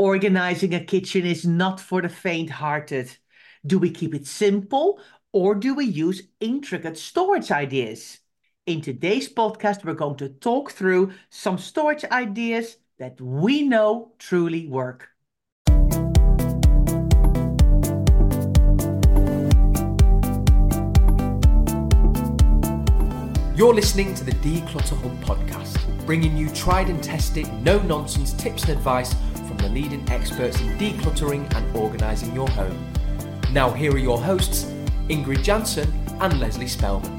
Organizing a kitchen is not for the faint-hearted. Do we keep it simple or do we use intricate storage ideas? In today's podcast, we're going to talk through some storage ideas that we know truly work. You're listening to the Declutter Hub podcast, bringing you tried and tested, no-nonsense tips and advice from the leading experts in decluttering and organising your home. Now here are your hosts, Ingrid Jansen and Leslie Spellman.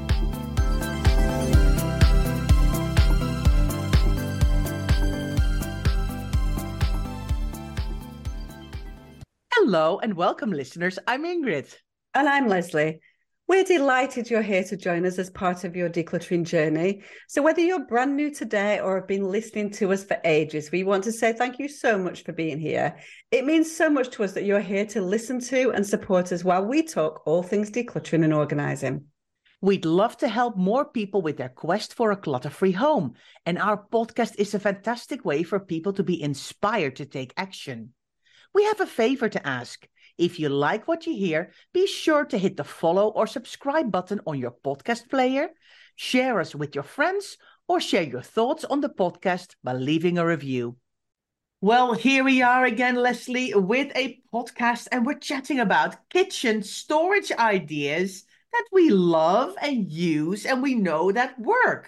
Hello and welcome, listeners. I'm Ingrid. And I'm Leslie. We're delighted you're here to join us as part of your decluttering journey. So whether you're brand new today or have been listening to us for ages, we want to say thank you so much for being here. It means so much to us that you're here to listen to and support us while we talk all things decluttering and organising. We'd love to help more people with their quest for a clutter-free home. And our podcast is a fantastic way for people to be inspired to take action. We have a favor to ask. If you like what you hear, be sure to hit the follow or subscribe button on your podcast player, share us with your friends, or share your thoughts on the podcast by leaving a review. Well, here we are again, Leslie, with a podcast, and we're chatting about kitchen storage ideas that we love and use, and we know that work.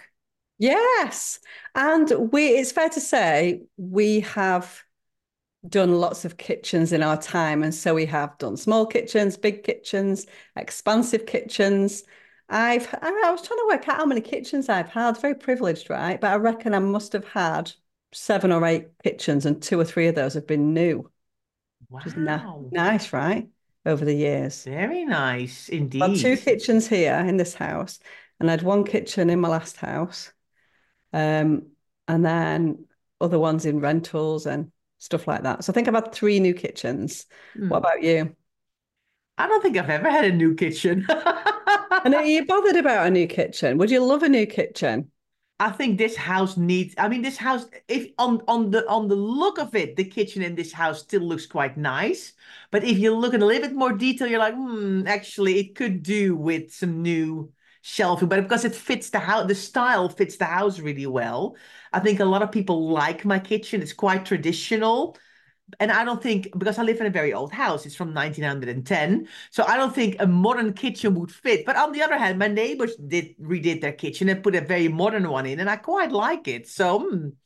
Yes, and it's fair to say we have done lots of kitchens in our time, and so we have done small kitchens, big kitchens, expansive kitchens. I was trying to work out how many kitchens I've had. Very privileged, right? But I reckon I must have had 7 or 8 kitchens, and 2 or 3 of those have been new. Wow. Which is nice, right? Over the years. Very nice indeed. I've got 2 kitchens here in this house, and I had 1 kitchen in my last house, and then other ones in rentals and stuff like that. So I think I've had 3 new kitchens. What about you? I don't think I've ever had a new kitchen. And are you bothered about a new kitchen? Would you love a new kitchen? I think this house needs, this house, if on the look of it, the kitchen in this house still looks quite nice. But if you look at a little bit more detail, you're like, actually it could do with some new shelving, but because it fits the house, the style fits the house really well. I think a lot of people like my kitchen. It's quite traditional. And I don't think, because I live in a very old house, it's from 1910. So I don't think a modern kitchen would fit. But on the other hand, my neighbors redid their kitchen and put a very modern one in, and I quite like it. So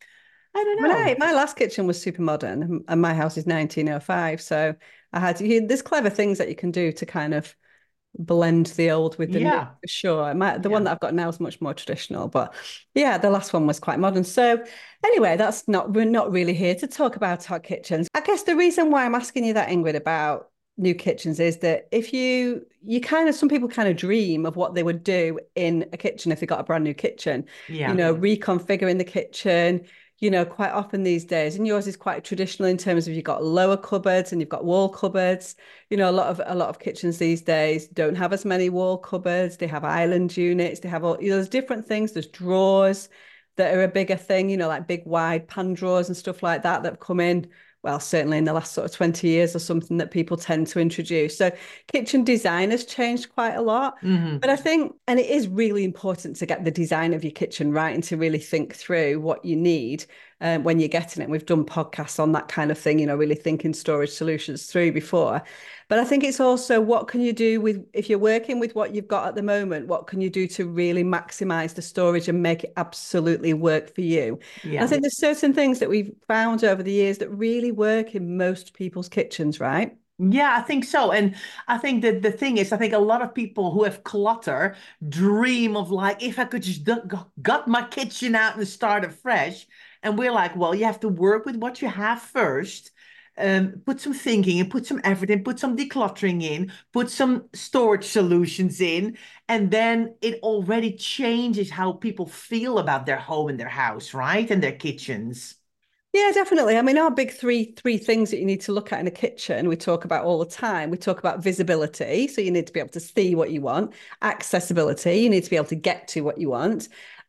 I don't know. My last kitchen was super modern, and my house is 1905. So I had there's clever things that you can do to kind of blend the old with the new, for sure. The one that I've got now is much more traditional, but yeah, the last one was quite modern. So anyway, we're not really here to talk about our kitchens. I guess the reason why I'm asking you that, Ingrid, about new kitchens is that if you some people kind of dream of what they would do in a kitchen if they got a brand new kitchen, reconfiguring the kitchen. Quite often these days, and yours is quite traditional in terms of you've got lower cupboards and you've got wall cupboards. A lot of kitchens these days don't have as many wall cupboards. They have island units. They have all, there's different things. There's drawers that are a bigger thing, like big wide pan drawers and stuff like that have come in. Well, certainly in the last sort of 20 years or something that people tend to introduce. So kitchen design has changed quite a lot. Mm-hmm. But I think, and it is really important to get the design of your kitchen right and to really think through what you need when you're getting it. We've done podcasts on that kind of thing, really thinking storage solutions through before. But I think it's also what can you do if you're working with what you've got at the moment, what can you do to really maximize the storage and make it absolutely work for you? Yeah. I think there's certain things that we've found over the years that really work in most people's kitchens, right? Yeah, I think so. And I think that the thing is, I think a lot of people who have clutter dream of like, if I could just gut my kitchen out and start afresh. And we're like, well, you have to work with what you have first. Put some thinking and put some effort in, put some decluttering in, put some storage solutions in, and then it already changes how people feel about their home and their house, right? And their kitchens. Yeah, definitely. I mean, our big three things that you need to look at in a kitchen, we talk about all the time. We talk about visibility. So you need to be able to see what you want. Accessibility, you need to be able to get to what you want.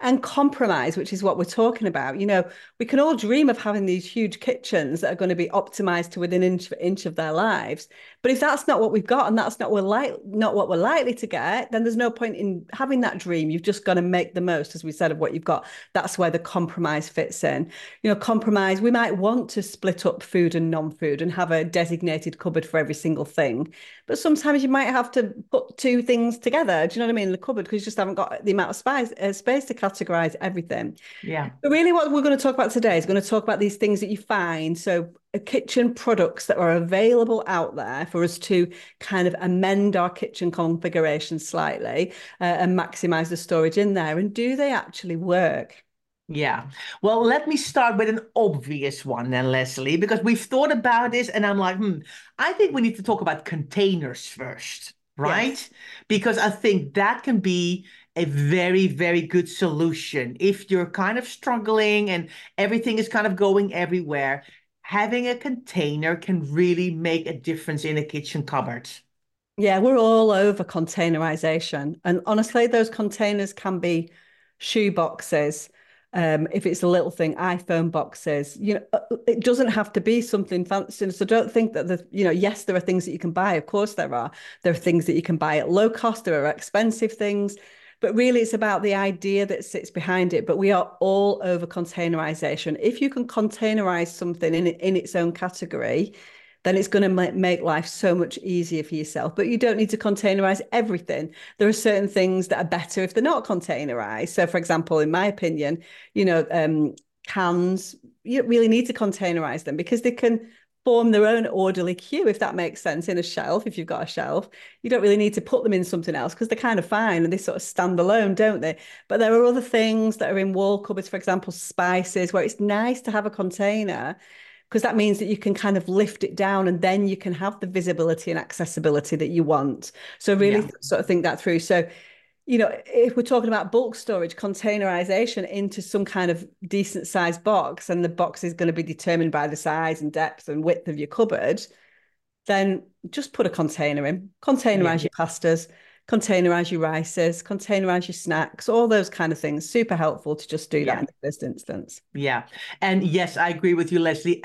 and compromise, which is what we're talking about. You know, we can all dream of having these huge kitchens that are going to be optimized to within inch of their lives. But if that's not what we've got and that's not what we're likely to get, then there's no point in having that dream. You've just got to make the most, as we said, of what you've got. That's where the compromise fits in. You know, compromise, we might want to split up food and non-food and have a designated cupboard for every single thing. But sometimes you might have to put two things together. Do you know what I mean? In the cupboard, because you just haven't got the amount of space to categorize everything. Yeah. But really, what we're going to talk about today is going to talk about these things that you find. So, kitchen products that are available out there for us to kind of amend our kitchen configuration slightly and maximize the storage in there. And do they actually work? Yeah. Well, let me start with an obvious one then, Leslie, because we've thought about this and I'm like, I think we need to talk about containers first, right? Yes. Because I think that can be a very, very good solution. If you're kind of struggling and everything is kind of going everywhere, having a container can really make a difference in a kitchen cupboard. Yeah, we're all over containerization. And honestly, those containers can be shoe boxes. If it's a little thing, iPhone boxes, you know, it doesn't have to be something fancy. So don't think that yes, there are things that you can buy. Of course there are. There are things that you can buy at low cost. There are expensive things, but really it's about the idea that sits behind it. But we are all over containerization. If you can containerize something in its own category, then it's going to make life so much easier for yourself. But you don't need to containerize everything. There are certain things that are better if they're not containerized. So, for example, in my opinion, cans, you don't really need to containerize them because they can form their own orderly queue, if that makes sense, in a shelf. If you've got a shelf, you don't really need to put them in something else because they're kind of fine and they sort of stand alone, don't they? But there are other things that are in wall cupboards, for example, spices, where it's nice to have a container, because that means that you can kind of lift it down and then you can have the visibility and accessibility that you want. So really sort of think that through. So, you know, if we're talking about bulk storage, containerization into some kind of decent sized box, and the box is going to be determined by the size and depth and width of your cupboard, then just put a container in, containerize your pastas, containerize your rices, containerize your snacks, all those kind of things. Super helpful to just do that in the first instance. Yeah. And yes, I agree with you, Leslie.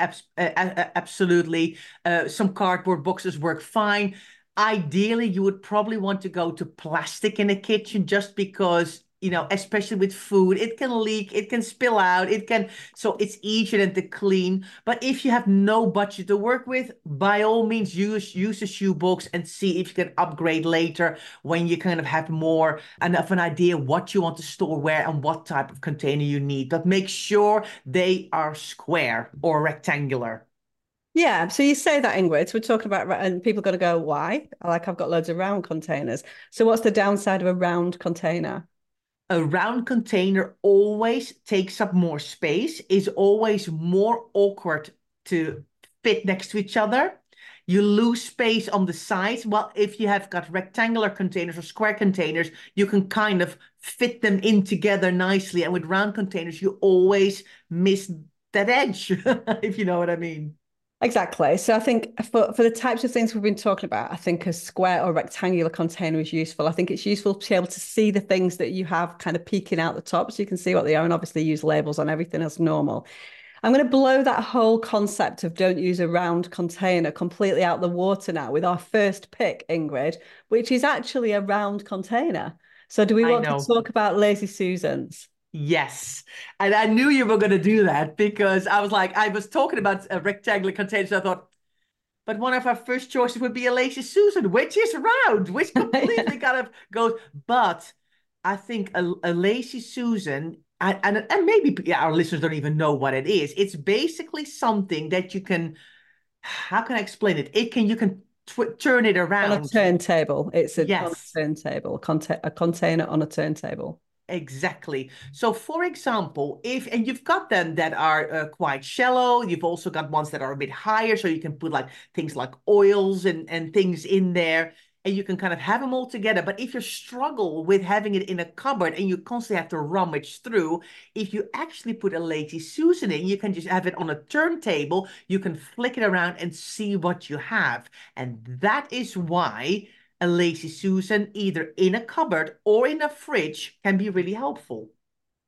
Absolutely. Some cardboard boxes work fine. Ideally, you would probably want to go to plastic in a kitchen just because, you know, especially with food, it can leak, it can spill out, so it's easier than to clean. But if you have no budget to work with, by all means, use a shoebox and see if you can upgrade later when you kind of have more enough an idea what you want to store where and what type of container you need. But make sure they are square or rectangular. Yeah, so you say that, Ingrid, we're talking about, and people are going to go, why? Like, I've got loads of round containers. So what's the downside of a round container? A round container always takes up more space, is always more awkward to fit next to each other. You lose space on the sides. Well, if you have got rectangular containers or square containers, you can kind of fit them in together nicely. And with round containers, you always miss that edge, if you know what I mean. Exactly. So I think for the types of things we've been talking about, I think a square or rectangular container is useful. I think it's useful to be able to see the things that you have kind of peeking out the top so you can see what they are, and obviously use labels on everything as normal. I'm going to blow that whole concept of don't use a round container completely out the water now with our first pick, Ingrid, which is actually a round container. So do we want to talk about Lazy Susans? Yes. And I knew you were going to do that because I was talking about a rectangular container. So I thought, but one of our first choices would be a Lazy Susan, which is round, which completely kind of goes. But I think a Lazy Susan, and maybe our listeners don't even know what it is. It's basically something that you can, how can I explain it? You can turn it around. On a turntable. It's on a turntable, a container on a turntable. Exactly. So, for example, and you've got them that are quite shallow, you've also got ones that are a bit higher, so you can put like things like oils and things in there, and you can kind of have them all together. But if you struggle with having it in a cupboard and you constantly have to rummage through, if you actually put a Lazy Susan in, you can just have it on a turntable, you can flick it around and see what you have. And that is why a Lazy Susan, either in a cupboard or in a fridge, can be really helpful.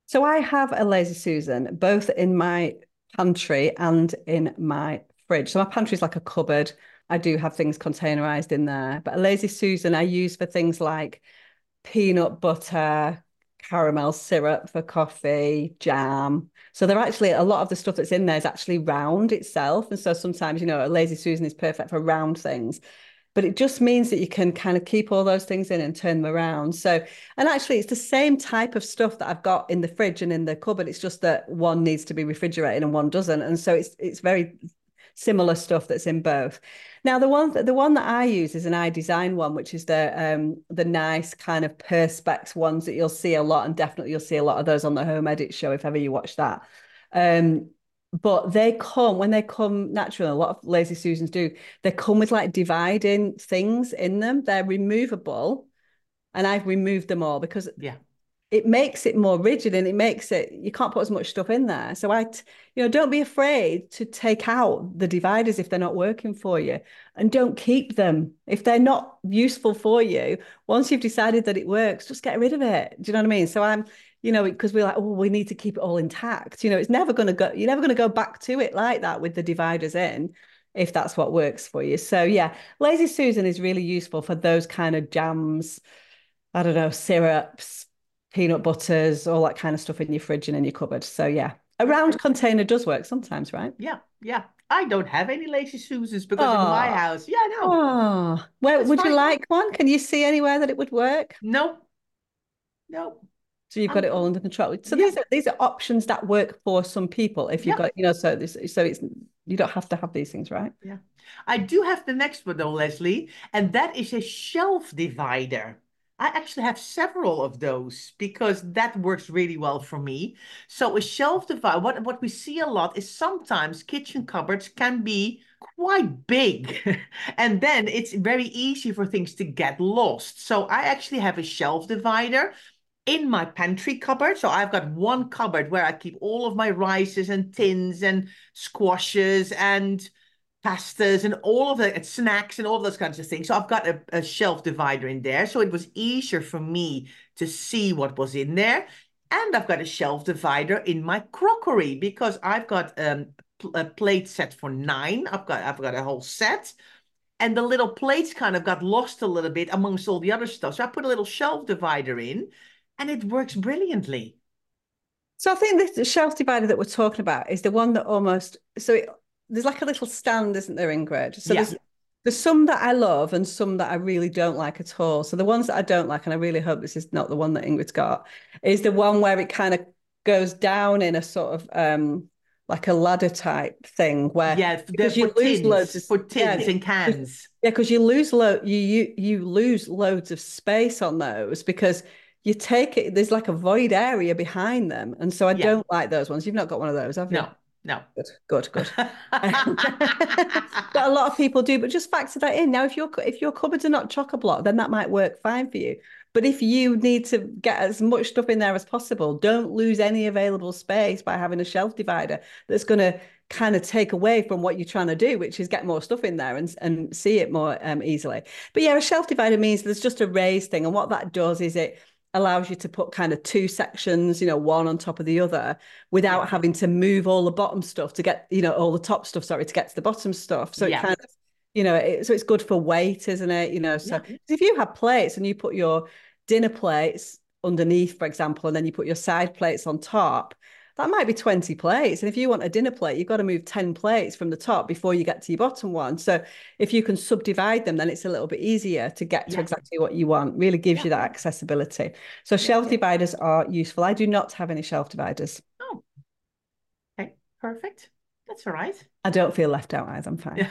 So I have a Lazy Susan both in my pantry and in my fridge. So my pantry is like a cupboard. I do have things containerized in there, but a Lazy Susan I use for things like peanut butter, caramel syrup for coffee, jam. So they're actually, a lot of the stuff that's in there is actually round itself. And so sometimes, a Lazy Susan is perfect for round things. But it just means that you can kind of keep all those things in and turn them around. So, and actually, it's the same type of stuff that I've got in the fridge and in the cupboard. It's just that one needs to be refrigerated and one doesn't. And so it's very similar stuff that's in both. Now, the one that I use is an iDesign one, which is the nice kind of perspex ones that you'll see a lot, and definitely you'll see a lot of those on the Home Edit show if ever you watch that. But when they come naturally, a lot of Lazy Susans do, they come with like dividing things in them. They're removable, and I've removed them all because it makes it more rigid, and it makes it, you can't put as much stuff in there. So don't be afraid to take out the dividers if they're not working for you, and don't keep them. If they're not useful for you, once you've decided that it works, just get rid of it. Do you know what I mean? So because we're like, oh, we need to keep it all intact. It's never going to go, you're never going to go back to it like that with the dividers in, if that's what works for you. So yeah, Lazy Susan is really useful for those kind of jams, I don't know, syrups, peanut butters, all that kind of stuff in your fridge and in your cupboard. So yeah, a round container does work sometimes, right? Yeah. I don't have any Lazy Susans because in my house, no. Where would you like one? Can you see anywhere that it would work? Nope. So you've got it all under control. So these are options that work for some people. If you've got, so it's, you don't have to have these things, right? Yeah. I do have the next one though, Leslie, and that is a shelf divider. I actually have several of those because that works really well for me. So a shelf divider, what we see a lot is sometimes kitchen cupboards can be quite big and then it's very easy for things to get lost. So I actually have a shelf divider in my pantry cupboard. So I've got one cupboard where I keep all of my rices and tins and squashes and pastas and all of the snacks and all those kinds of things. So I've got a shelf divider in there. So it was easier for me to see what was in there. And I've got a shelf divider in my crockery because I've got a plate set for 9. I've got a whole set. And the little plates kind of got lost a little bit amongst all the other stuff. So I put a little shelf divider in and it works brilliantly. So I think this shelf divider that we're talking about is the one that almost, there's like a little stand, isn't there, Ingrid? So there's some that I love and some that I really don't like at all. So the ones that I don't like, and I really hope this is not the one that Ingrid's got, is the one where it kind of goes down in a sort of like a ladder type thing where you lose loads for tins and cans. Yeah, because you lose loads of space on those because you take it, there's like a void area behind them. And so I don't like those ones. You've not got one of those, have you? No. Good. But a lot of people do, but just factor that in. Now, if your cupboards are not chock-a-block, then that might work fine for you. But if you need to get as much stuff in there as possible, don't lose any available space by having a shelf divider that's going to kind of take away from what you're trying to do, which is get more stuff in there and see it more easily. But yeah, a shelf divider means there's just a raised thing. And what that does is it allows you to put kind of 2 sections, one on top of the other without having to move all the bottom stuff to get, all the top stuff, to get to the bottom stuff. So it kind of, so it's good for weight, isn't it? So if you have plates and you put your dinner plates underneath, for example, and then you put your side plates on top, that might be 20 plates. And if you want a dinner plate, you've got to move 10 plates from the top before you get to your bottom one. So if you can subdivide them, then it's a little bit easier to get to exactly what you want. Really gives you that accessibility. So shelf dividers are useful. I do not have any shelf dividers. Oh, okay, perfect. That's all right. I don't feel left out either. I'm fine.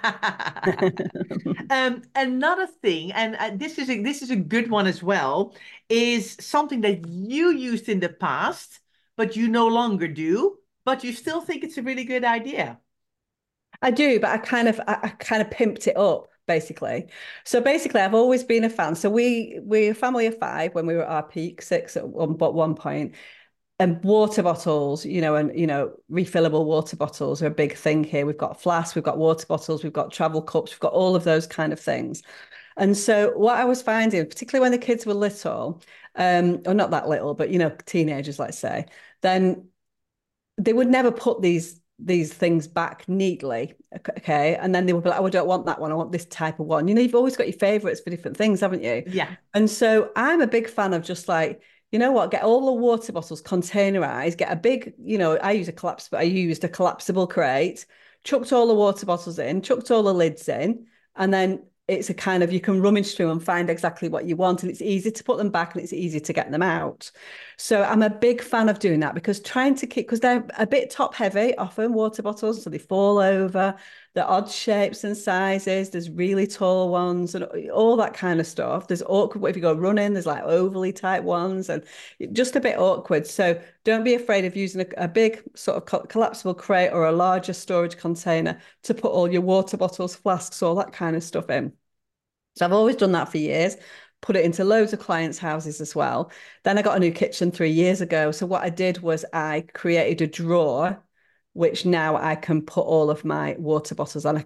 Another thing, and this is a good one as well, is something that you used in the past, but you no longer do, but you still think it's a really good idea. I do, but I kind of pimped it up, basically. So basically, I've always been a fan. So we're a family of 5 when we were at our peak, 6 at one point. And water bottles, refillable water bottles are a big thing here. We've got flasks, we've got water bottles, we've got travel cups, we've got all of those kind of things. And so what I was finding, particularly when the kids were little, or not that little, but teenagers, let's say, then they would never put these things back neatly. Okay. And then they would be like, oh, I don't want that one. I want this type of one. You've always got your favorites for different things, haven't you? Yeah. And so I'm a big fan of just like, you know what, get all the water bottles containerized, get a big, I used a collapsible crate, chucked all the water bottles in, chucked all the lids in, and then it's a kind of, you can rummage through and find exactly what you want, and it's easy to put them back and it's easy to get them out. So I'm a big fan of doing that, because because they're a bit top heavy, often water bottles, so they fall over. They're odd shapes and sizes. There's really tall ones and all that kind of stuff. There's awkward, if you go running, there's like overly tight ones and just a bit awkward. So don't be afraid of using a big sort of collapsible crate or a larger storage container to put all your water bottles, flasks, all that kind of stuff in. So I've always done that for years, put it into loads of clients' houses as well. Then I got a new kitchen 3 years ago. So what I did was I created a drawer, which now I can put all of my water bottles on.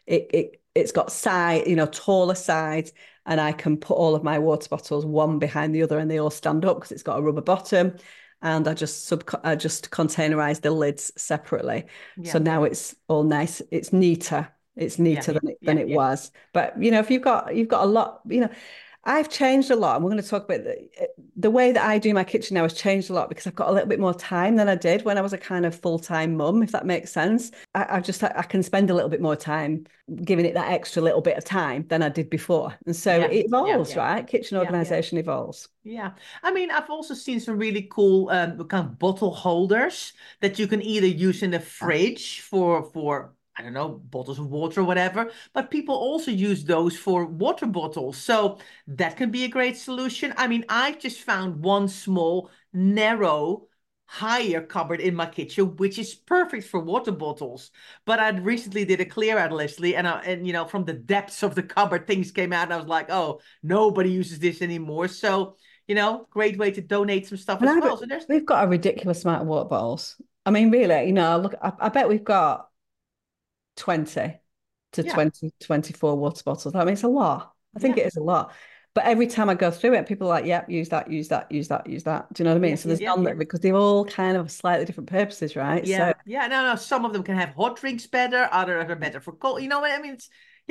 It's got taller sides, and I can put all of my water bottles one behind the other, and they all stand up because it's got a rubber bottom. And I just containerize the lids separately. Yeah. So now it's all nice. It's neater. It's neater than it was. But if you've got a lot, I've changed a lot, and we're going to talk about the way that I do my kitchen now has changed a lot, because I've got a little bit more time than I did when I was a kind of full-time mum, if that makes sense. I can spend a little bit more time giving it that extra little bit of time than I did before. And so it evolves, right? Kitchen organization evolves. Yeah. I mean, I've also seen some really cool kind of bottle holders that you can either use in the fridge for I don't know, bottles of water or whatever, but people also use those for water bottles. So that can be a great solution. I mean, I just found one small, narrow, higher cupboard in my kitchen, which is perfect for water bottles. But I recently did a clear out, Leslie, and from the depths of the cupboard, things came out, and I was like, oh, nobody uses this anymore. So, great way to donate some stuff as well. So we've got a ridiculous amount of water bottles. I mean, really, look, I bet we've got 20 to 20, 24 water bottles. I mean, it's a lot. I think it is a lot. But every time I go through it, people are like, yep, use that, use that, use that, use that. Do you know what I mean? So there's none that, because they're all kind of slightly different purposes, right? Yeah. So, no. Some of them can have hot drinks better. Others are better for cold. You know what I mean?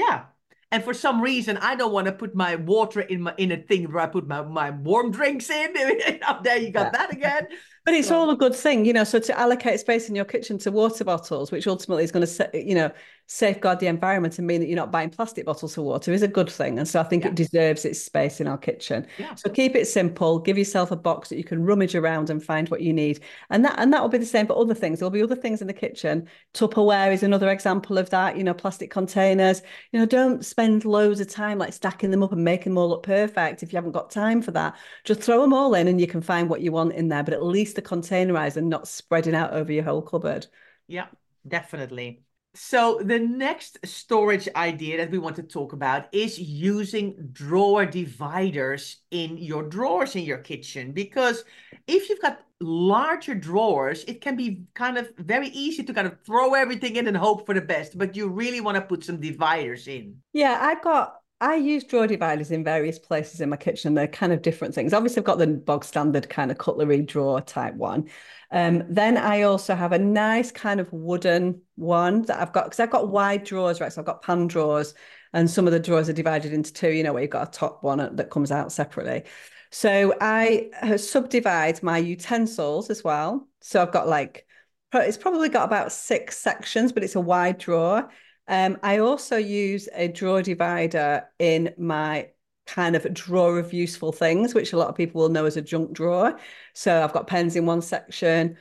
And for some reason, I don't want to put my water in a thing where I put my warm drinks in. There you got that again. But it's all a good thing, so to allocate space in your kitchen to water bottles, which ultimately is going to, safeguard the environment and mean that you're not buying plastic bottles of water, is a good thing. And so I think it deserves its space in our kitchen. Yeah. So keep it simple, give yourself a box that you can rummage around and find what you need. And that will be the same for other things. There'll be other things in the kitchen. Tupperware is another example of that, plastic containers. Don't spend loads of time like stacking them up and making them all look perfect if you haven't got time for that. Just throw them all in and you can find what you want in there, but at least they're containerized and not spreading out over your whole cupboard. Yeah, definitely. So the next storage idea that we want to talk about is using drawer dividers in your drawers in your kitchen. Because if you've got larger drawers, it can be kind of very easy to kind of throw everything in and hope for the best, but you really want to put some dividers in. Yeah, I use drawer dividers in various places in my kitchen. They're kind of different things. Obviously, I've got the bog standard kind of cutlery drawer type one. Then I also have a nice kind of wooden one that I've got, because I've got wide drawers, right? So I've got pan drawers, and some of the drawers are divided into two, where you've got a top one that comes out separately. So I subdivide my utensils as well. So I've got it's probably got about 6 sections, but it's a wide drawer. I also use a drawer divider in my kind of drawer of useful things, which a lot of people will know as a junk drawer. So I've got pens in one section,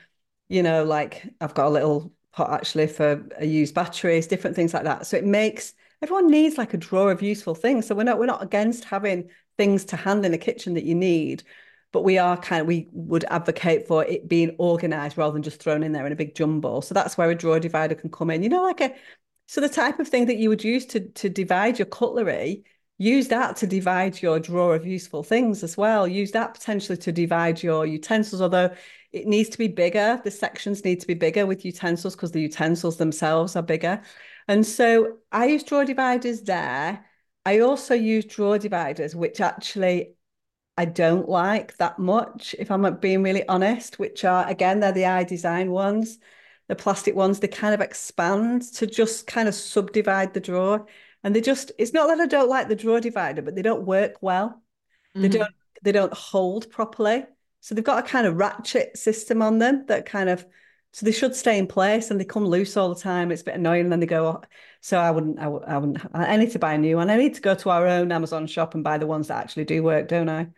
I've got a little pot actually for used batteries, different things like that. So everyone needs like a drawer of useful things. So we're not against having things to hand in the kitchen that you need, but we would advocate for it being organized rather than just thrown in there in a big jumble. So that's where a drawer divider can come in, so the type of thing that you would use to divide your cutlery, use that to divide your drawer of useful things as well. Use that potentially to divide your utensils, although it needs to be bigger. The sections need to be bigger with utensils because the utensils themselves are bigger. And so I use drawer dividers there. I also use drawer dividers, which actually I don't like that much, if I'm being really honest, which are, again, they're the iDesign ones, the plastic ones. They kind of expand to just kind of subdivide the drawer. And it's not that I don't like the drawer divider, but they don't work well. Mm-hmm. They don't hold properly. So they've got a kind of ratchet system on them that kind of, so they should stay in place, and they come loose all the time. It's a bit annoying, and then they go. So I wouldn't. I need to buy a new one. I need to go to our own Amazon shop and buy the ones that actually do work, don't I?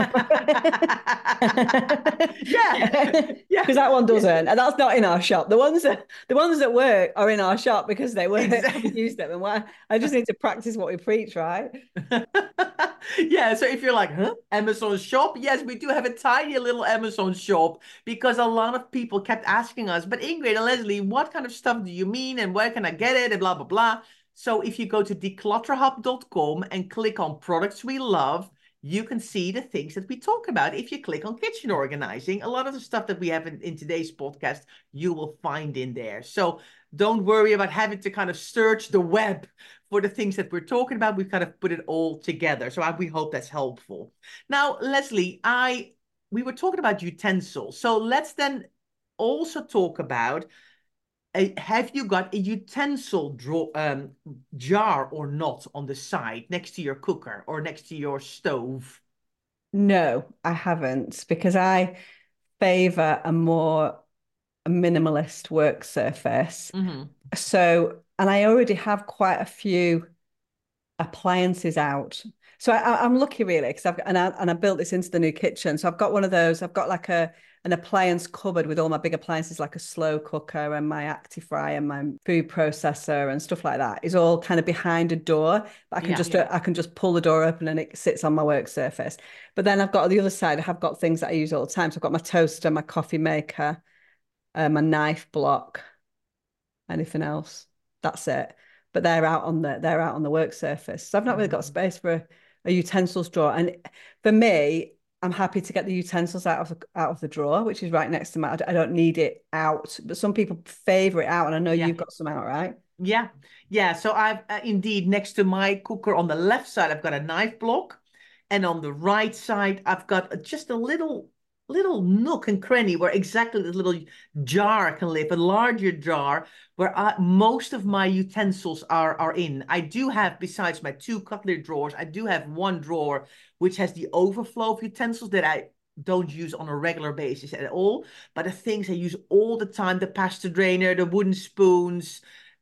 Yeah, yeah. Because that one doesn't, and that's not in our shop. The ones that work are in our shop because they work. Exactly. We use them, and why? I just need to practice what we preach, right? Yeah, so if you're like, huh, Amazon shop? Yes, we do have a tiny little Amazon shop because a lot of people kept asking us, but Ingrid and Leslie, what kind of stuff do you mean and where can I get it and blah, blah, blah. So if you go to declutterhub.com and click on products we love, you can see the things that we talk about. If you click on kitchen organizing, a lot of the stuff that we have in today's podcast, you will find in there. So don't worry about having to kind of search the web for the things that we're talking about. We've kind of put it all together. So we hope that's helpful. Now, Leslie, we were talking about utensils. So let's then also talk about, have you got a utensil jar or not on the side next to your cooker or next to your stove? No, I haven't, because I favor a more minimalist work surface. Mm-hmm. So, and I already have quite a few appliances out. So I'm lucky really, because I built this into the new kitchen. So I've got one of those. I've got like an appliance cupboard with all my big appliances, like a slow cooker and my Actifry and my food processor and stuff like that. Is all kind of behind a door, but I can just pull the door open and it sits on my work surface. But then I've got on the other side, I have got things that I use all the time. So I've got my toaster, my coffee maker, my knife block, anything else. That's it. But they're out on the work surface. So I've not really got space for a utensils drawer. And for me, I'm happy to get the utensils out of the drawer, which is right next to my. I don't need it out, but some people favor it out, and I know you've got some out, right? Yeah, yeah. So I've indeed, next to my cooker on the left side, I've got a knife block, and on the right side, I've got just a little nook and cranny where exactly the little jar can live, a larger jar where most of my utensils are in. I do have, besides my two cutlery drawers, I do have one drawer which has the overflow of utensils that I don't use on a regular basis at all, but the things I use all the time, the pasta drainer, the wooden spoons,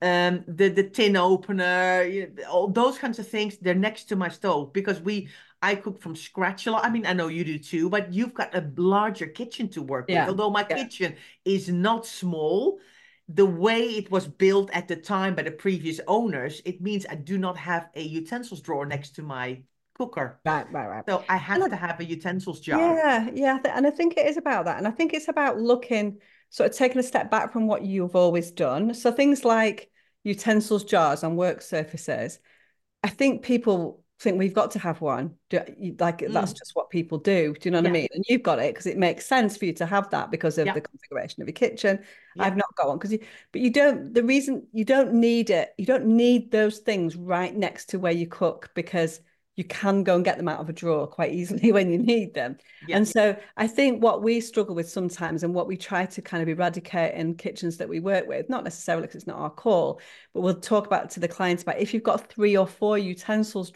the tin opener, all those kinds of things, they're next to my stove because I cook from scratch a lot. I mean, I know you do too, but you've got a larger kitchen to work with. Although my kitchen is not small, the way it was built at the time by the previous owners, it means I do not have a utensils drawer next to my cooker. Right. So I have to have a utensils jar. Yeah. And I think it is about that. And I think it's about looking, sort of taking a step back from what you've always done. So things like utensils jars on work surfaces, I think people think we've got to have one. That's just what people do. Do you know what I mean? And you've got it because it makes sense for you to have that because of the configuration of your kitchen. I've not got one but you don't. The reason you don't need it, you don't need those things right next to where you cook, because you can go and get them out of a drawer quite easily when you need them. And so I think what we struggle with sometimes, and what we try to kind of eradicate in kitchens that we work with, not necessarily because it's not our call, but we'll talk about to the clients about, if you've got 3 or 4 utensil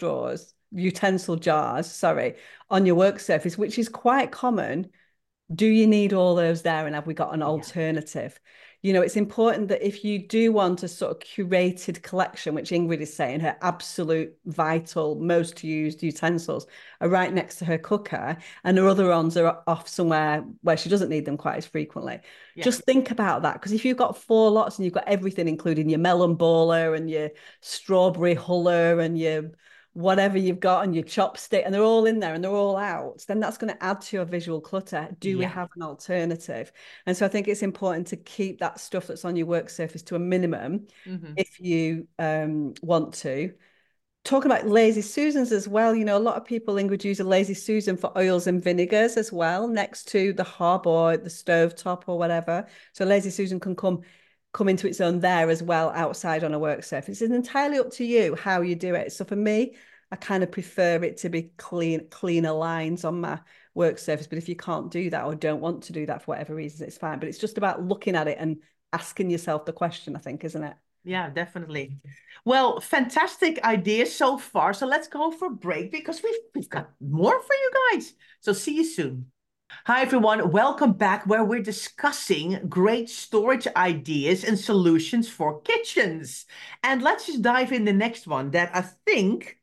jars, on your work surface, which is quite common, do you need all those there, and have we got an alternative? It's important that if you do want a sort of curated collection, which Ingrid is saying her absolute vital, most used utensils are right next to her cooker, and her other ones are off somewhere where she doesn't need them quite as frequently. Just think about that, because if you've got 4 lots and you've got everything, including your melon baller and your strawberry huller and your whatever you've got on your chopstick, and they're all in there and they're all out, then that's going to add to your visual clutter. Do we have an alternative? And so I think it's important to keep that stuff that's on your work surface to a minimum if you want to. Talking about lazy Susans as well, a lot of people, Ingrid, use a lazy Susan for oils and vinegars as well, next to the hob or the stove top or whatever. So lazy Susan can come into its own there as well, outside on a work surface. It's entirely up to you how you do it. So for me, I kind of prefer it to be cleaner lines on my work surface. But if you can't do that or don't want to do that for whatever reason, it's fine. But it's just about looking at it and asking yourself the question, I think, isn't it? Yeah, definitely. Well, fantastic ideas so far. So let's go for a break because we've got more for you guys. So see you soon. Hi, everyone. Welcome back where we're discussing great storage ideas and solutions for kitchens. And let's just dive in the next one that I think,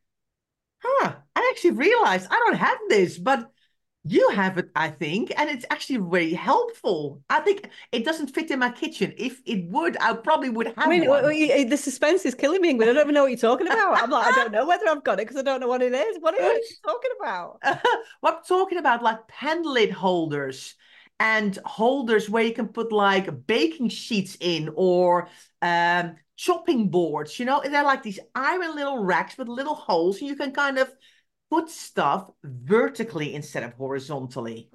I actually realized I don't have this, but you have it, I think, and it's actually very helpful. I think it doesn't fit in my kitchen. If it would, I probably would have one. The suspense is killing me, Ingrid. I don't even know what you're talking about. I'm like, I don't know whether I've got it because I don't know what it is. What are you talking about? Well, I'm talking about like pan lid holders and holders where you can put like baking sheets in or chopping boards. You know, they're like these iron little racks with little holes, and you can kind of put stuff vertically instead of horizontally.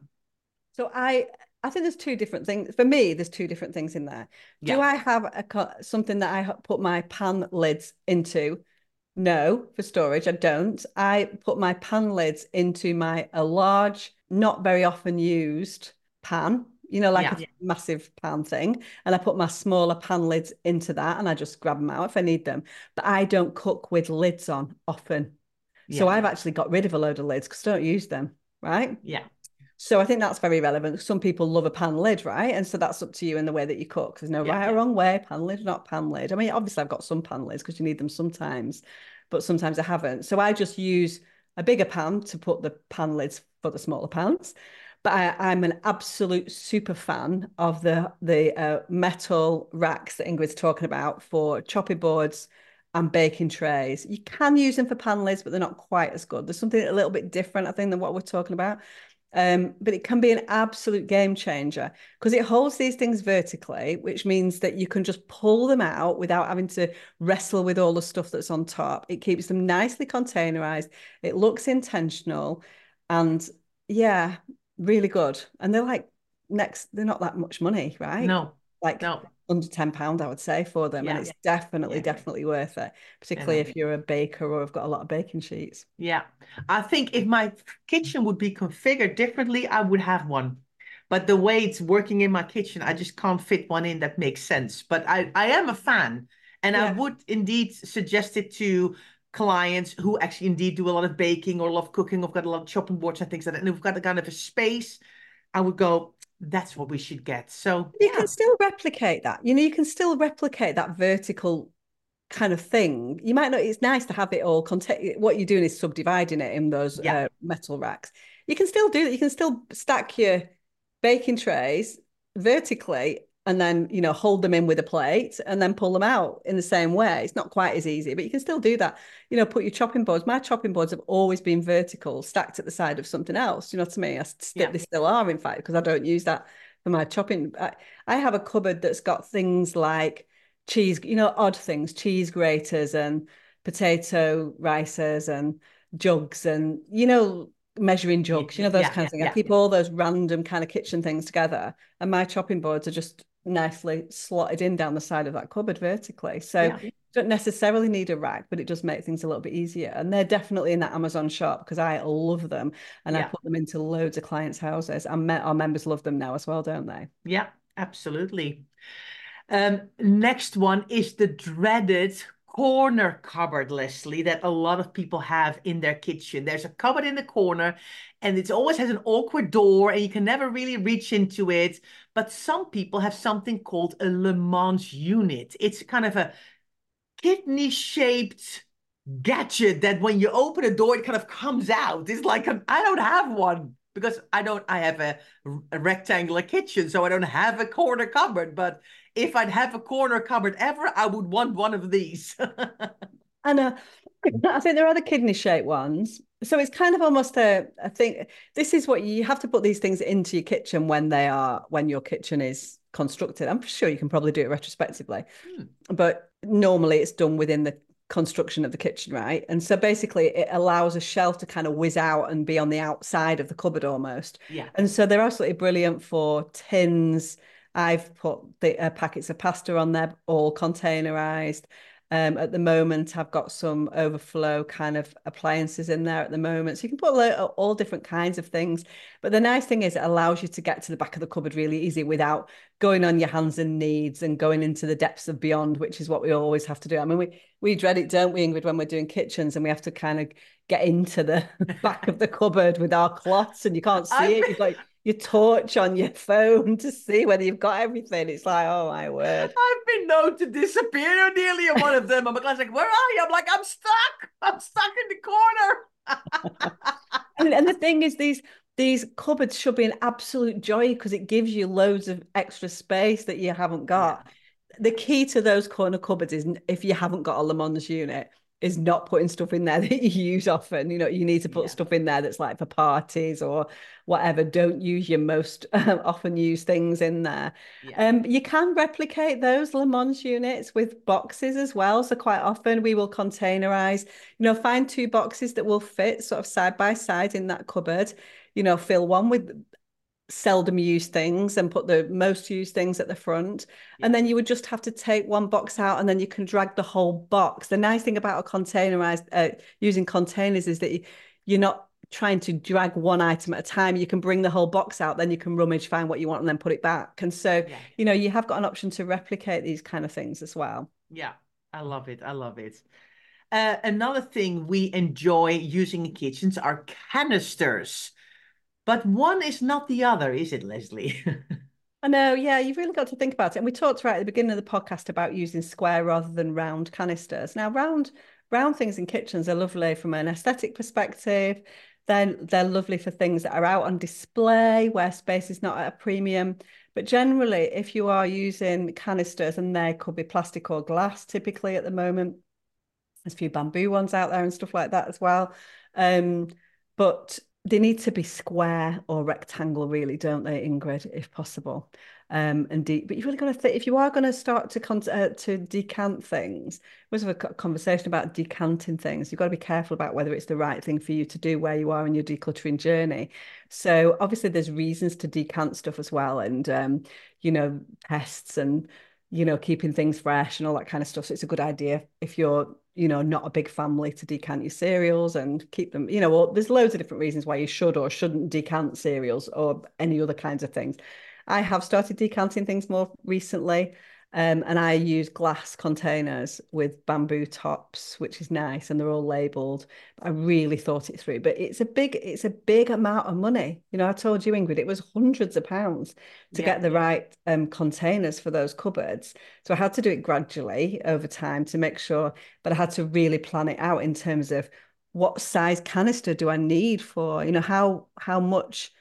So I think there's two different things. For me, there's two different things in there. Yeah. Do I have something that I put my pan lids into? No, for storage, I don't. I put my pan lids into a large, not very often used pan, you know, like a massive pan thing. And I put my smaller pan lids into that and I just grab them out if I need them. But I don't cook with lids on often. So I've actually got rid of a load of lids because I don't use them, right? Yeah. So I think that's very relevant. Some people love a pan lid, right? And so that's up to you in the way that you cook. There's no right or wrong way, pan lid, not pan lid. I mean, obviously I've got some pan lids because you need them sometimes, but sometimes I haven't. So I just use a bigger pan to put the pan lids for the smaller pans. But I'm an absolute super fan of the metal racks that Ingrid's talking about for chopping boards and baking trays. You can use them for pan lids, but they're not quite as good. There's something a little bit different, I think, than what we're talking about. But it can be an absolute game changer because it holds these things vertically, which means that you can just pull them out without having to wrestle with all the stuff that's on top. It keeps them nicely containerized. It looks intentional and yeah, really good. And they're not that much money, right? No. Under £10, I would say, for them. Yeah, and it's definitely worth it, particularly if you're a baker or have got a lot of baking sheets. Yeah. I think if my kitchen would be configured differently, I would have one. But the way it's working in my kitchen, I just can't fit one in that makes sense. But I am a fan. And I would indeed suggest it to clients who actually indeed do a lot of baking or love cooking. I've got a lot of chopping boards and things like that. And we've got a kind of a space. I would go, that's what we should get. So you can still replicate that. You know, you can still replicate that vertical kind of thing. You might not, it's nice to have it all what you're doing is subdividing it in those metal racks. You can still do that. You can still stack your baking trays vertically and then, you know, hold them in with a plate and then pull them out in the same way. It's not quite as easy, but you can still do that. You know, put your chopping boards. My chopping boards have always been vertical, stacked at the side of something else. You know what I mean? They still are, in fact, because I don't use that for my chopping. I have a cupboard that's got things like cheese, you know, odd things, cheese graters and potato ricers and jugs and, you know, measuring jugs, you know, those kinds of things. I keep all those random kind of kitchen things together. And my chopping boards are just nicely slotted in down the side of that cupboard vertically. So you don't necessarily need a rack, but it does make things a little bit easier. And they're definitely in that Amazon shop because I love them. And I put them into loads of clients' houses. And our members love them now as well, don't they? Yeah, absolutely. Next one is the dreaded corner cupboard, Leslie, that a lot of people have in their kitchen. There's a cupboard in the corner and it always has an awkward door and you can never really reach into it. But some people have something called a Le Mans unit. It's kind of a kidney-shaped gadget that when you open a door, it kind of comes out. It's like, I don't have one because I have a rectangular kitchen, so I don't have a corner cupboard. But if I'd have a corner cupboard ever, I would want one of these. And I think there are the kidney-shaped ones. So it's kind of almost I think this is what you have to put these things into your kitchen when your kitchen is constructed. I'm sure you can probably do it retrospectively, but normally it's done within the construction of the kitchen, right? And so basically it allows a shelf to kind of whiz out and be on the outside of the cupboard almost. Yeah. And so they're absolutely brilliant for tins. I've put the packets of pasta on there, all containerized. At the moment, I've got some overflow kind of appliances in there at the moment. So you can put all different kinds of things. But the nice thing is it allows you to get to the back of the cupboard really easy without going on your hands and knees and going into the depths of beyond, which is what we always have to do. I mean, we dread it, don't we, Ingrid, when we're doing kitchens and we have to kind of get into the back of the cupboard with our cloths and you can't see it. You've got your torch on your phone to see whether you've got everything. It's like, oh my word. I've been known to disappear nearly in one of them. I'm like, where are you? I'm like, I'm stuck. I'm stuck in the corner. and the thing is, these cupboards should be an absolute joy because it gives you loads of extra space that you haven't got. Yeah. The key to those corner cupboards is if you haven't got a Le Mans unit, is not putting stuff in there that you use often. You know, you need to put stuff in there that's like for parties or whatever. Don't use your most often used things in there. Yeah. You can replicate those Le Mans units with boxes as well. So quite often we will containerize, find 2 boxes that will fit sort of side by side in that cupboard, fill one with seldom used things and put the most used things at the front. Yeah. And then you would just have to take one box out and then you can drag the whole box. The nice thing about a containerized using containers is that you're not trying to drag one item at a time. You can bring the whole box out, then you can rummage, find what you want and then put it back. And so, you have got an option to replicate these kind of things as well. Yeah, I love it. I love it. Another thing we enjoy using in kitchens are canisters. But one is not the other, is it, Leslie? I know, yeah, you've really got to think about it. And we talked right at the beginning of the podcast about using square rather than round canisters. Now, round things in kitchens are lovely from an aesthetic perspective. They're lovely for things that are out on display where space is not at a premium. But generally, if you are using canisters, and they could be plastic or glass typically at the moment, there's a few bamboo ones out there and stuff like that as well. But they need to be square or rectangle, really, don't they, Ingrid, if possible? And deep. But you've really got to think, if you are going to start to decant things, we was a conversation about decanting things. You've got to be careful about whether it's the right thing for you to do where you are in your decluttering journey. So obviously there's reasons to decant stuff as well, and pests and keeping things fresh and all that kind of stuff. So it's a good idea if you're not a big family to decant your cereals and keep them, there's loads of different reasons why you should or shouldn't decant cereals or any other kinds of things. I have started decanting things more recently, and I use glass containers with bamboo tops, which is nice, and they're all labelled. I really thought it through, but it's a big amount of money. I told you, Ingrid, it was hundreds of pounds to get the right containers for those cupboards. So I had to do it gradually over time to make sure, but I had to really plan it out in terms of what size canister do I need for, how much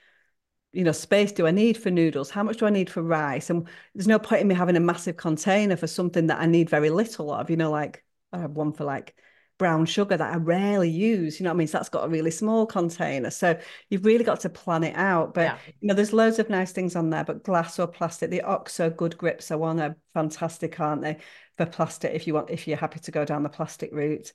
space do I need for noodles? How much do I need for rice? And there's no point in me having a massive container for something that I need very little of, like I have one for like brown sugar that I rarely use, what I mean? So that's got a really small container. So you've really got to plan it out. But, there's loads of nice things on there, but glass or plastic, the OXO Good Grips are one, are fantastic, aren't they? For plastic, if you're happy to go down the plastic route.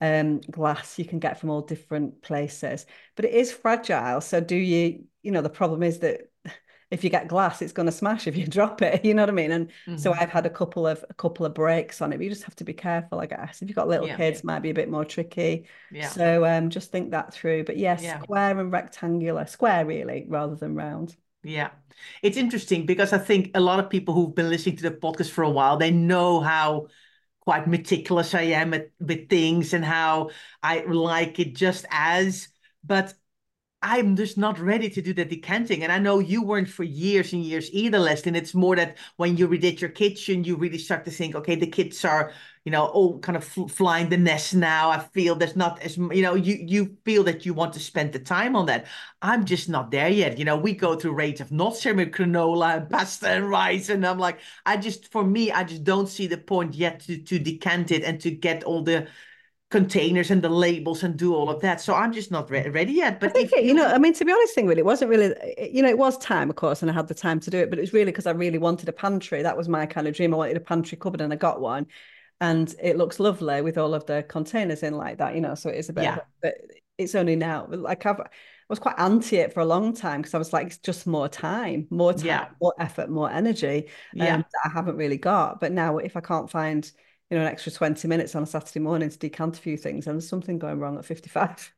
Glass you can get from all different places, but it is fragile. So the problem is that if you get glass, it's going to smash if you drop it, you know what I mean? And so I've had a couple of breaks on it, but you just have to be careful, I guess. If you've got little kids, might be a bit more tricky. So just think that through. But square and rectangular, square really, rather than round. Yeah, it's interesting because I think a lot of people who've been listening to the podcast for a while, they know how quite meticulous I am with things and how I like it just as, but I'm just not ready to do the decanting. And I know you weren't for years and years either, Leslie. And it's more that when you redid your kitchen, you really start to think, okay, the kids are, all kind of flying the nest now. I feel there's not as, you feel that you want to spend the time on that. I'm just not there yet. We go through rates of not sharing granola and pasta and rice. And I'm like, I just don't see the point yet to decant it and to get all the containers and the labels and do all of that. So I'm just not ready yet. But I think, to be honest, Ingrid, it wasn't really, it was time, of course, and I had the time to do it, but it was really because I really wanted a pantry. That was my kind of dream. I wanted a pantry cupboard and I got one. And it looks lovely with all of the containers in like that, so it is a bit, but it's only now, like I was quite anti it for a long time because I was like, it's just more time, more effort, more energy that I haven't really got. But now if I can't find an extra 20 minutes on a Saturday morning to decant a few things, and there's something going wrong at 55.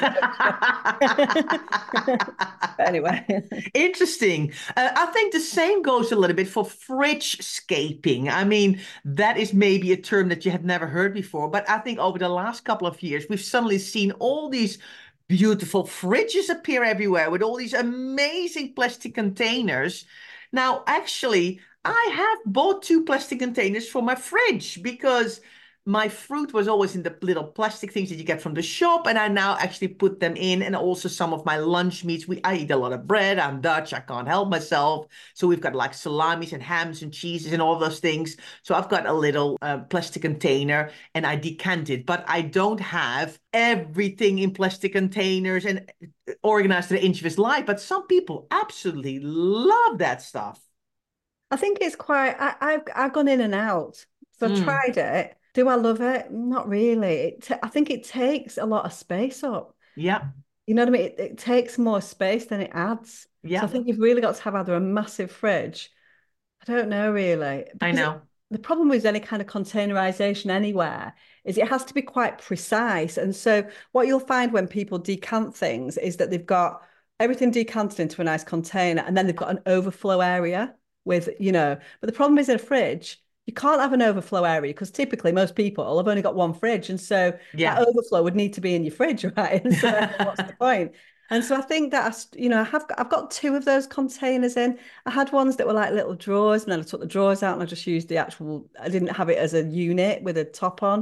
Anyway. Interesting. I think the same goes a little bit for fridge-scaping. I mean, that is maybe a term that you have never heard before, but I think over the last couple of years, we've suddenly seen all these beautiful fridges appear everywhere with all these amazing plastic containers. Now, actually, I have bought 2 plastic containers for my fridge because my fruit was always in the little plastic things that you get from the shop, and I now actually put them in, and also some of my lunch meats. I eat a lot of bread. I'm Dutch. I can't help myself. So we've got like salamis and hams and cheeses and all those things. So I've got a little plastic container, and I decant it. But I don't have everything in plastic containers and organized to the inch of his life. But some people absolutely love that stuff. I think it's quite, I've gone in and out. So I've tried it. Do I love it? Not really. I think it takes a lot of space up. Yeah. You know what I mean? It takes more space than it adds. Yeah. So I think you've really got to have either a massive fridge. I don't know really. I know. The problem with any kind of containerization anywhere is it has to be quite precise. And so what you'll find when people decant things is that they've got everything decanted into a nice container, and then they've got an overflow area with, but the problem is in a fridge, you can't have an overflow area because typically most people have only got one fridge. And so that overflow would need to be in your fridge, right? And so what's the point? And so I think that, I've got 2 of those containers in. I had ones that were like little drawers, and then I took the drawers out and I just used I didn't have it as a unit with a top on.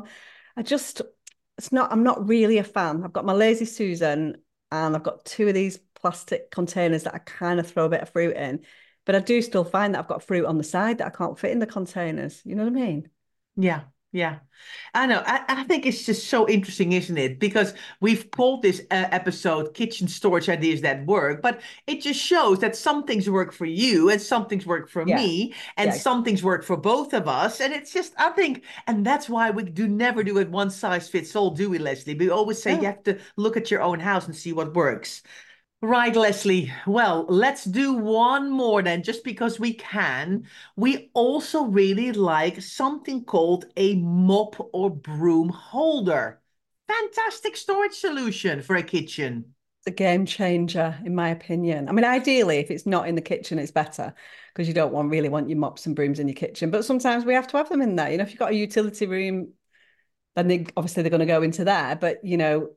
I'm not really a fan. I've got my Lazy Susan, and I've got 2 of these plastic containers that I kind of throw a bit of fruit in. But I do still find that I've got fruit on the side that I can't fit in the containers. You know what I mean? Yeah. I know. I think it's just so interesting, isn't it? Because we've called this episode Kitchen Storage Ideas That Work, but it just shows that some things work for you and some things work for me, and some things work for both of us. And it's just, I think, and that's why we never do it one size fits all, do we, Leslie? We always say you have to look at your own house and see what works. Right, Leslie. Well, let's do one more then, just because we can. We also really like something called a mop or broom holder. Fantastic storage solution for a kitchen. It's a game changer, in my opinion. I mean, ideally, if it's not in the kitchen, it's better because you don't really want your mops and brooms in your kitchen. But sometimes we have to have them in there. If you've got a utility room, then obviously they're going to go into there. But,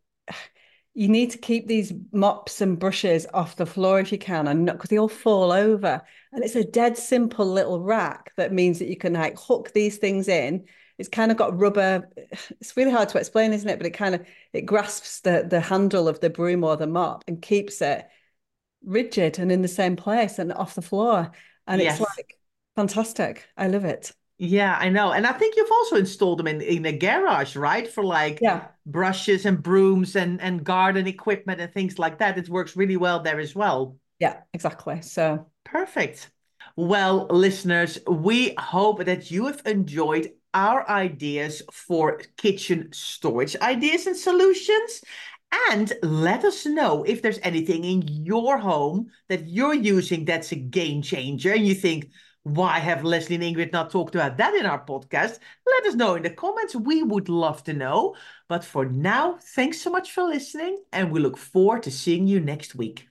you need to keep these mops and brushes off the floor if you can, and not because they all fall over. And it's a dead simple little rack that means that you can like hook these things in. It's kind of got rubber. It's really hard to explain, isn't it? But it grasps the handle of the broom or the mop and keeps it rigid and in the same place and off the floor. And it's like fantastic. I love it. Yeah, I know. And I think you've also installed them in a garage, right? For like brushes and brooms and garden equipment and things like that. It works really well there as well. Yeah, exactly. So perfect. Well, listeners, we hope that you have enjoyed our ideas for kitchen storage ideas and solutions. And let us know if there's anything in your home that you're using that's a game changer and you think, why have Leslie and Ingrid not talked about that in our podcast? Let us know in the comments. We would love to know. But for now, thanks so much for listening, and we look forward to seeing you next week.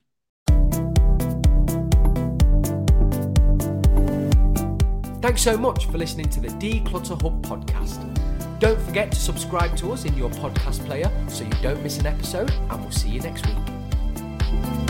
Thanks so much for listening to the Declutter Hub podcast. Don't forget to subscribe to us in your podcast player so you don't miss an episode, and we'll see you next week.